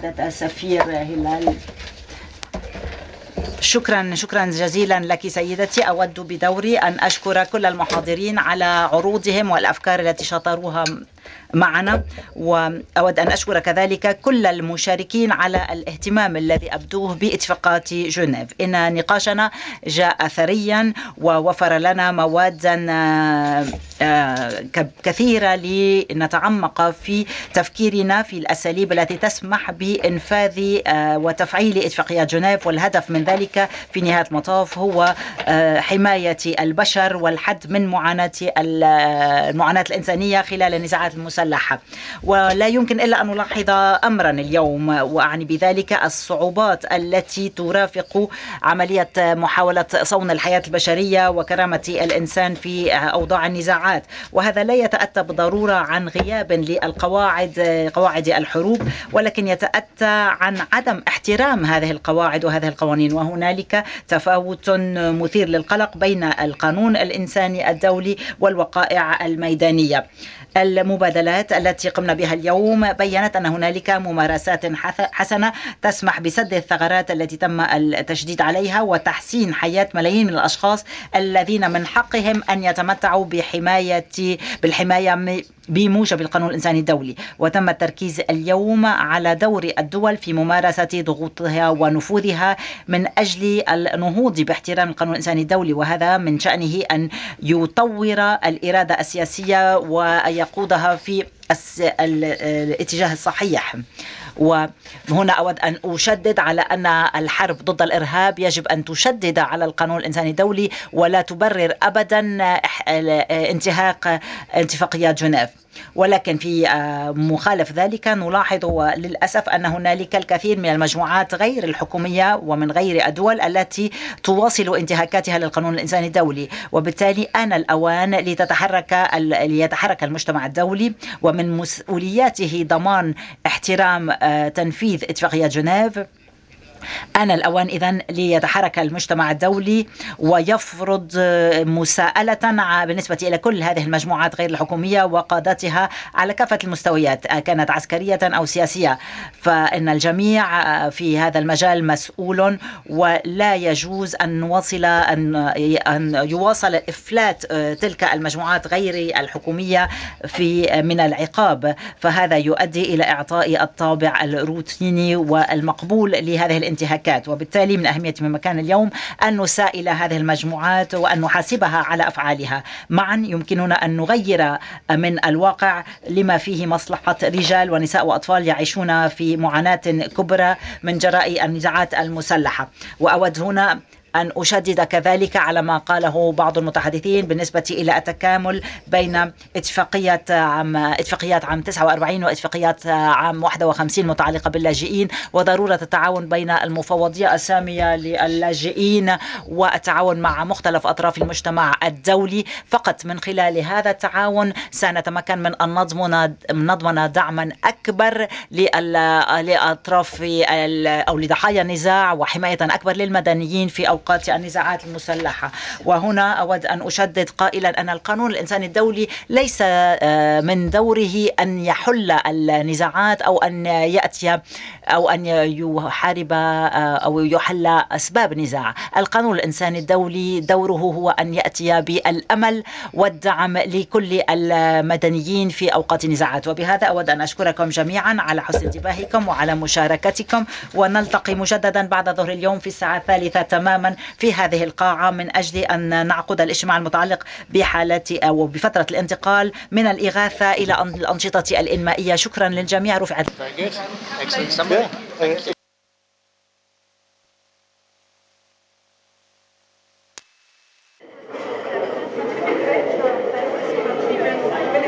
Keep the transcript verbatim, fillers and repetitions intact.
سعادة السفير هلال. شكرا شكرا جزيلا لك سيدتي. أود بدوري أن أشكر كل المحاضرين على عروضهم والأفكار التي شطروها معنا، وأود أن أشكر كذلك كل المشاركين على الاهتمام الذي أبدوه باتفاقات جنيف. إن نقاشنا جاء ثريا ووفر لنا مواد كثيرة لنتعمق في تفكيرنا في الأساليب التي تسمح بإنفاذ وتفعيل اتفاقيات جنيف، والهدف من ذلك في نهاية المطاف هو حماية البشر والحد من معاناة المعاناة الإنسانية خلال النزاعات المسلحة. ولا يمكن إلا أن نلاحظ أمرا اليوم، وأعني بذلك الصعوبات التي ترافق عملية محاولة صون الحياة البشرية وكرامة الإنسان في أوضاع النزاعات. وهذا لا يتأتى بالضرورة عن غياب للقواعد قواعد الحروب، ولكن يتأتى عن عدم احترام هذه القواعد وهذه القوانين. وهنالك تفاوت مثير للقلق بين القانون الإنساني الدولي والوقائع الميدانية. المبادلات التي قمنا بها اليوم بيّنت أن هنالك ممارسات حسنة تسمح بسد الثغرات التي تم التشديد عليها وتحسين حياة ملايين من الأشخاص الذين من حقهم أن يتمتعوا بحماية بالحماية بموجب القانون الإنساني الدولي. وتم التركيز اليوم على دور الدول في ممارسة ضغوطها ونفوذها من أجل النهوض باحترام القانون الإنساني الدولي، وهذا من شأنه أن يطور الإرادة السياسية ويقودها في الاتجاه الصحيح. وهنا أود أن أشدد على أن الحرب ضد الإرهاب يجب أن تشدد على القانون الإنساني الدولي ولا تبرر أبدا انتهاك اتفاقيات جنيف. ولكن في مخالف ذلك نلاحظ للأسف أن هنالك الكثير من المجموعات غير الحكومية ومن غير الدول التي تواصل انتهاكاتها للقانون الإنساني الدولي. وبالتالي آن الأوان لتتحرك ليتحرك المجتمع الدولي، ومن مسؤولياته ضمان احترام تنفيذ اتفاقية جنيف. أنا الأوان إذن ليتحرك المجتمع الدولي ويفرض مساءلة بالنسبة إلى كل هذه المجموعات غير الحكومية وقادتها على كافة المستويات، كانت عسكرية أو سياسية. فإن الجميع في هذا المجال مسؤول، ولا يجوز أن نواصل أن أن يواصل إفلات تلك المجموعات غير الحكومية في من العقاب، فهذا يؤدي إلى إعطاء الطابع الروتيني والمقبول لهذه الانتهاكات. وبالتالي من أهمية من مكان اليوم أن نسائل هذه المجموعات وأن نحاسبها على أفعالها. معا يمكننا أن نغير من الواقع لما فيه مصلحة رجال ونساء وأطفال يعيشون في معاناة كبرى من جراء النزاعات المسلحة. وأود هنا أن أشدد كذلك على ما قاله بعض المتحدثين بالنسبة إلى التكامل بين اتفاقية عام اتفاقيات عام تسعة وأربعين واتفاقيات عام واحد وخمسين متعلقة باللاجئين، وضرورة التعاون بين المفوضية السامية للاجئين والتعاون مع مختلف أطراف المجتمع الدولي. فقط من خلال هذا التعاون سنتمكن من أن نضمن نضمن دعما أكبر لأطراف أو لضحايا النزاع وحماية أكبر للمدنيين في أوقات النزاعات المسلحة. وهنا أود أن أشدد قائلا أن القانون الإنساني الدولي ليس من دوره أن يحل النزاعات أو أن يأتي أو أن يحارب أو يحل أسباب نزاع. القانون الإنساني الدولي دوره هو أن يأتي بالأمل والدعم لكل المدنيين في أوقات النزاعات. وبهذا أود أن أشكركم جميعا على حسن انتباهكم وعلى مشاركتكم، ونلتقي مجددا بعد ظهر اليوم في الساعة الثالثة تماما في هذه القاعة من أجل أن نعقد الاجتماع المتعلق بحالة أو بفترة الانتقال من الإغاثة إلى الأنشطة الإنمائية. شكرا للجميع. رفعت